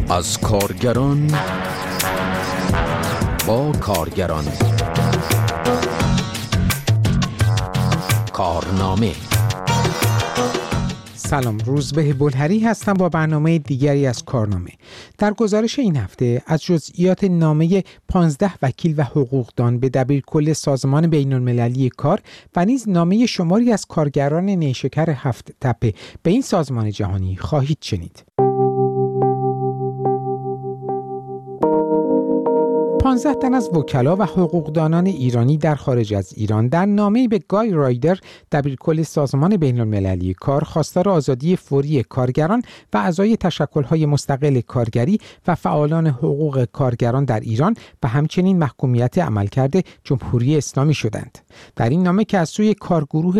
از کارگران با کارگران. کارنامه. سلام، روزبه بلهری هستم با برنامه دیگری از کارنامه. در گزارش این هفته از جزئیات نامه 15 وکیل و حقوقدان به دبیرکل سازمان بین‌المللی کار و نیز نامه شماری از کارگران نیشکر هفت تپه به این سازمان جهانی خواهید شنید. 15 تن از وکلا و حقوقدانان ایرانی در خارج از ایران در نامه‌ای به گای رایدر دبیرکل سازمان بین‌المللی کار خواستار آزادی فوری کارگران و اعضای تشکل‌های مستقل کارگری و فعالان حقوق کارگران در ایران و همچنین محکومیت عملکرد جمهوری اسلامی شدند. در این نامه که از سوی کارگروه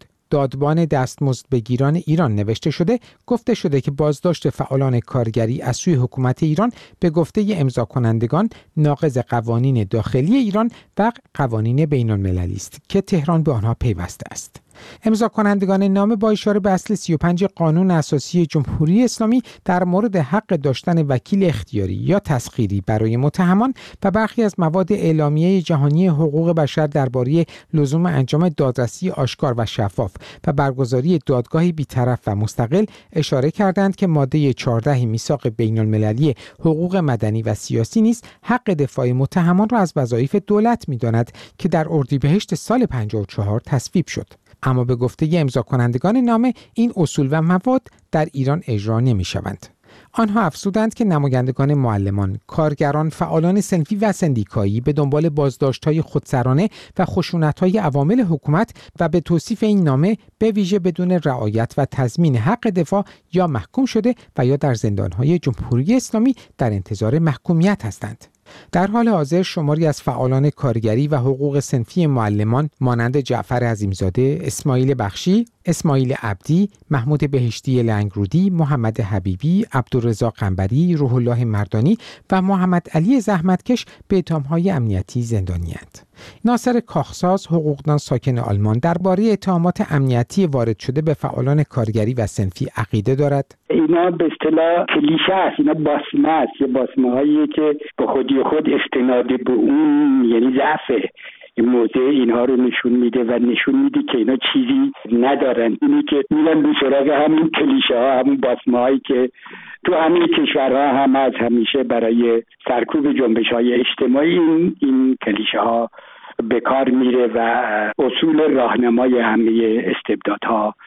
دادبان دستمزدبگیران ایران نوشته شده، گفته شده که بازداشت فعالان کارگری از سوی حکومت ایران به گفته امضا کنندگان ناقض قوانین داخلی ایران و قوانین بین المللی است که تهران به آنها پیوسته است. امضا کنندگان نامه با اشاره به اصل 35 قانون اساسی جمهوری اسلامی در مورد حق داشتن وکیل اختیاری یا تسخیری برای متهمان و برخی از مواد اعلامیه جهانی حقوق بشر درباره لزوم انجام دادرسی آشکار و شفاف و برگزاری دادگاهی بی‌طرف و مستقل اشاره کردند که ماده 14 میثاق بین‌المللی حقوق مدنی و سیاسی نیز حق دفاع متهمان را از وظایف دولت می‌داند که در اردیبهشت سال 54 تصویب شد. اما به گفته امضا کنندگان نامه این اصول و مواد در ایران اجرا نمی‌شوند. آنها افزودند که نمایندگان معلمان، کارگران، فعالان صنفی و سندیکایی به دنبال بازداشت‌های خودسرانه و خشونت‌های عوامل حکومت و به توصیف این نامه به ویژه بدون رعایت و تضمین حق دفاع یا محکوم شده و یا در زندان‌های جمهوری اسلامی در انتظار محکومیت هستند. در حال حاضر شماری از فعالان کارگری و حقوق صنفی معلمان مانند جعفر عظیمزاده، اسماعیل بخشی، اسماعیل عبدی، محمود بهشتی لنگرودی، محمد حبیبی، عبدالرضا قنبری، روح الله مردانی و محمد علی زحمتکش به اتهام‌های امنیتی زندانی‌اند. ناصر کاخساز، حقوقدان ساکن آلمان، درباره اتهامات امنیتی وارد شده به فعالان کارگری و صنفی عقیده دارد. اینا به اصطلاح کلیشه است، اینا باسمه است، یه باسمه هایی که به خودی خود استناد به اون یعنی ضعف موضع اینها رو نشون میده و نشون میده که اینا چیزی ندارن. اینی که میرن به سراغ همین کلیشه ها، همون باسمه هایی که تو همین کشورها هم از همیشه برای سرکوب جنبش های اجتماعی این کلیشه ها به کار میره و اصول راهنمای همه استبدادها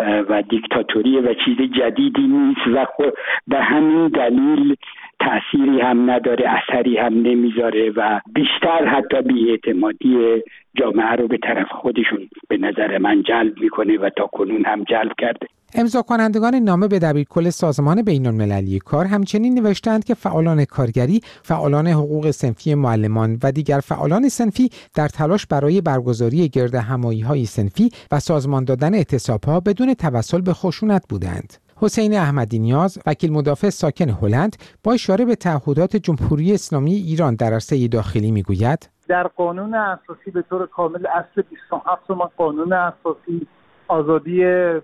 و دیکتاتوری و چیز جدیدی نیست و به همین دلیل تأثیری هم نداره، اثری هم نمیذاره و بیشتر حتی بی‌اعتمادی جامعه رو به طرف خودشون به نظر من جلب میکنه و تا کنون هم جلب کرده. امضا کنندگان نامه به دبیرکل سازمان بین‌المللی کار همچنین نوشتند که فعالان کارگری، فعالان حقوق صنفی معلمان و دیگر فعالان صنفی در تلاش برای برگزاری گردهمایی‌های صنفی و سازمان دادن اعتصاب‌ها بدون توسل به خشونت بودند. حسین احمدی نیاز، وکیل مدافع ساکن هلند، با اشاره به تعهدات جمهوری اسلامی ایران در عرصه داخلی میگوید: در قانون اساسی به طور کامل اصل 27 قانون اساسی آزادی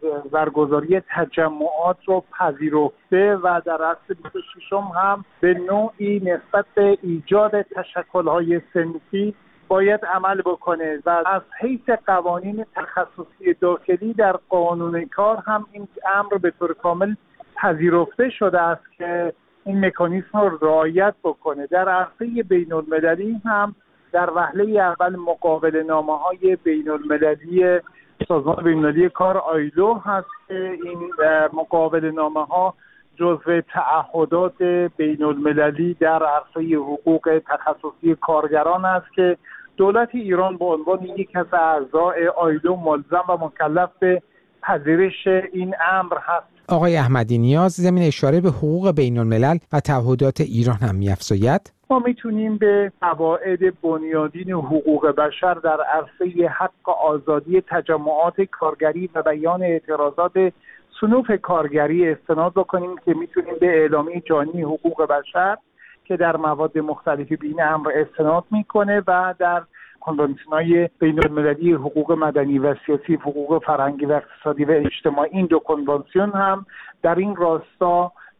برگزاری تجمعات رو پذیرفته و در اصل 26 هم به نوعی نسبت به ایجاد تشکل‌های صنفی باید عمل بکنه و از حیث قوانین تخصصی داخلی در قانون کار هم این امر به طور کامل پذیرفته شده است که این مکانیزم رو رعایت بکنه. در عرصه بین المللی هم در وهله اول مقابل نامه‌های بین المللی سازمان بین‌المللی کار آیلو هست که این مقابل نامه‌ها جزو تعهدات بین‌المللی در عرصه حقوق تخصصی کارگران است که دولت ایران به عنوان یک از اعضای آیلو ملزم و مکلف به پذیرش این امر هست. آقای احمدی نیاز ضمن اشاره به حقوق بین‌الملل و تعهدات ایران هم می‌افزاید: ما میتونیم به قواعد بنیادین حقوق بشر در عرصه حق آزادی تجمعات کارگری و بیان اعتراضات صنوف کارگری استناد بکنیم که میتونیم به اعلامیه جهانی حقوق بشر که در مواد مختلفی به این امر استناد میکنه و در کنوانسیون‌های بین‌المللی حقوق مدنی و سیاسی، حقوق فرهنگی و اقتصادی و اجتماعی، این دو کنوانسیون هم در این راستا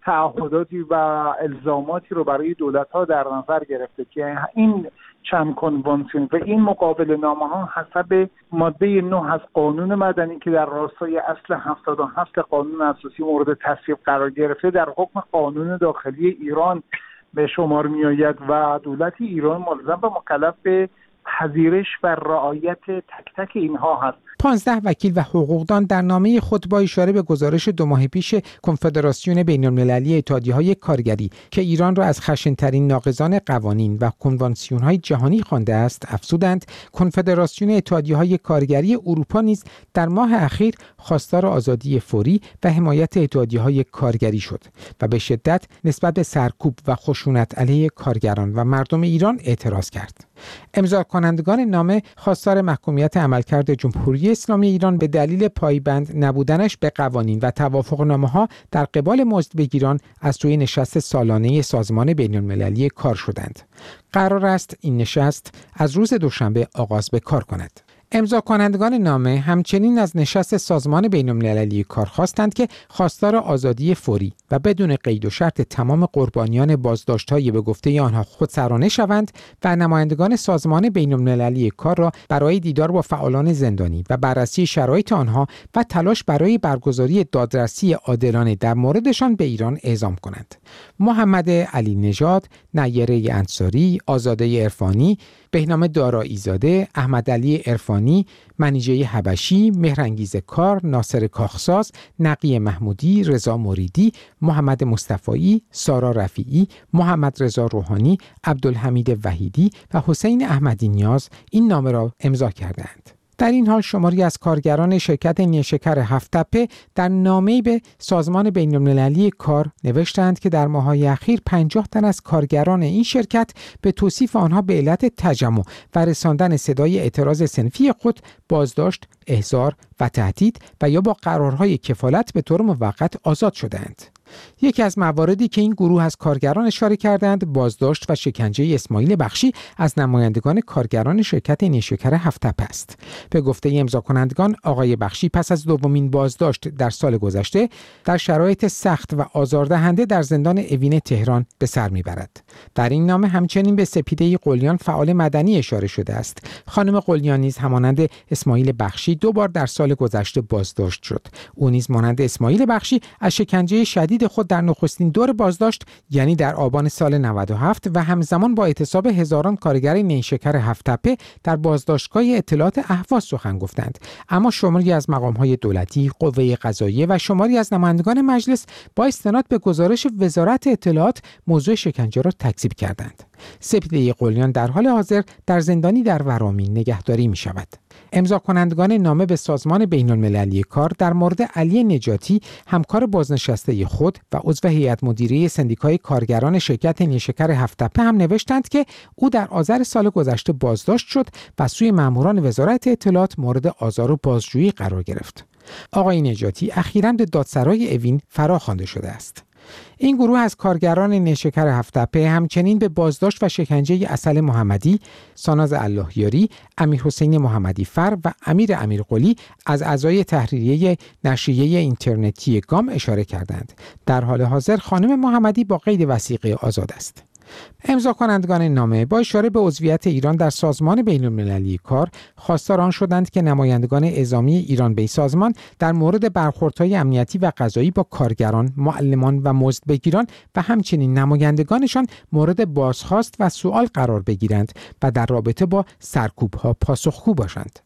تعهداتی و الزاماتی رو برای دولت‌ها در نظر گرفته که این چند کنوانسیون و این مقابله نامه‌ها حسب ماده 9 از قانون مدنی که در راستای اصل 77 قانون اساسی مورد تصویب قرار گرفته در حکم قانون داخلی ایران به شمار می‌آید و دولت ایران ملزم و مکلف به پذیرش و رعایت تک تک اینها هست. 15 وکیل و حقوقدان در نامه خود با اشاره به گزارش 2 ماه پیش کنفدراسیون بین‌المللی اتحادیه‌های کارگری که ایران را از خشن‌ترین ناقضان قوانین و کنوانسیون‌های جهانی خوانده است، افزودند کنفدراسیون اتحادیه‌های کارگری اروپا نیز در ماه اخیر خواستار آزادی فوری و حمایت اتحادیه‌های کارگری شد و به شدت نسبت به سرکوب و خشونت علیه کارگران و مردم ایران اعتراض کرد. امضا کنندگان نامه خواستار محکومیت عملکرد جمهوری اسلامی ایران به دلیل پایبند نبودنش به قوانین و توافقنامه‌ها در قبال مزدبگیران از سوی نشست سالانه سازمان بین‌المللی کار شدند. قرار است این نشست از روز دوشنبه آغاز به کار کند. امضا کنندگان نامه همچنین از نشست سازمان بین‌المللی کار خواستند که خواستار آزادی فوری و بدون قید و شرط تمام قربانیان بازداشت‌های به گفته آنها خودسرانه شوند و نمایندگان سازمان بین‌المللی کار را برای دیدار با فعالان زندانی و بررسی شرایط آنها و تلاش برای برگزاری دادرسی عادلانه در موردشان به ایران اعزام کنند. محمد علی نژاد، نیره انصاری، آزاده عرفانی، بهنام دارایی‌زاده، احمد علی عرفانی، منیژه حبشی، مهرانگیز کار، ناصر کاخساز، نقی محمودی، رضا مریدی، محمد مصطفی، سارا رفیعی، محمد رضا روحانی، عبدالحمید وحیدی و حسین احمدی نیاز این نامه را امضا کردند. در این حال شماری از کارگران شرکت نیشکر هفت‌تپه در نامه‌ای به سازمان بین‌المللی کار نوشتند که در ماه‌های اخیر 50 تن از کارگران این شرکت به توصیف آنها به علت تجمع و رساندن صدای اعتراض صنفی خود بازداشت، احضار و تهدید و یا با قرارهای کفالت به طور موقت آزاد شدند. یکی از مواردی که این گروه از کارگران اشاره کردند بازداشت و شکنجه اسماعیل بخشی از نمایندگان کارگران شرکت نیشکر هفت‌تپه است. به گفته امضا کنندگان آقای بخشی پس از دومین بازداشت در سال گذشته در شرایط سخت و آزاردهنده در زندان اوین تهران به سر میبرد. در این نامه همچنین به سپیده قلیان فعال مدنی اشاره شده است. خانم قلیان نیز همانند اسماعیل بخشی 2 بار در سال گذشته بازداشت شد. او نیز مانند اسماعیل بخشی از شکنجه شدید خود در نخستین دور بازداشت یعنی در آبان سال 97 و همزمان با اعتصاب هزاران کارگر نیشکر هفت‌تپه در بازداشتگاه اطلاعات اهواز سخن گفتند. اما شماری از مقام‌های دولتی، قوه قضاییه و شماری از نمایندگان مجلس با استناد به گزارش وزارت اطلاعات موضوع شکنجه را تکذیب کردند. سپیده قلیان در حال حاضر در زندانی در ورامین نگهداری می شود. امضا کنندگان نامه به سازمان بین‌المللی کار در مورد علی نجاتی همکار بازنشسته خود و عضو هیئت مدیره سندیکای کارگران شرکت نیشکر هفت‌تپه هم نوشتند که او در آذر سال گذشته بازداشت شد و سوی ماموران وزارت اطلاعات مورد آزار و بازجویی قرار گرفت. آقای نجاتی اخیراً به دادسرای اوین فراخوانده شده است. این گروه از کارگران نیشکر هفت‌تپه همچنین به بازداشت و شکنجه عسل محمدی، ساناز اللهیاری، امیرحسین محمدی فر و امیر امیرقلی از اعضای تحریریه نشریه اینترنتی گام اشاره کردند. در حال حاضر خانم محمدی با قید وثیقه آزاد است. امضا کنندگان نامه با اشاره به عضویت ایران در سازمان بین‌المللی کار خواستار آن شدند که نمایندگان اعزامی ایران به سازمان در مورد برخوردهای امنیتی و قضایی با کارگران، معلمان و مزدبگیران و همچنین نمایندگانشان مورد بازخواست و سؤال قرار بگیرند و در رابطه با سرکوب‌ها پاسخگو باشند.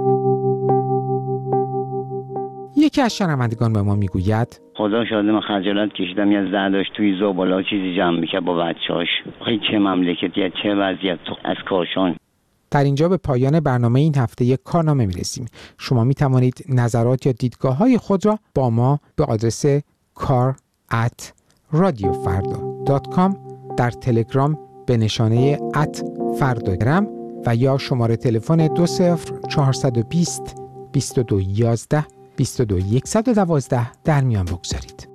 یکی از شنوندگان به ما میگوید خدا شاهد من خجالت کشیدم یه زرداشت توی زباله چیزی جمع میکرد با بچه‌هاش. چه مملکتی، چه وضعیت از کارشان. در اینجا به پایان برنامه این هفته یک کارنامه میرسیم. شما میتوانید نظرات یا دیدگاه‌های خود را با ما به آدرس kar@radiofarda.com در تلگرام به نشانه @fardagram و یا شماره تلفن 20420 2211 22112 در میان بگذارید.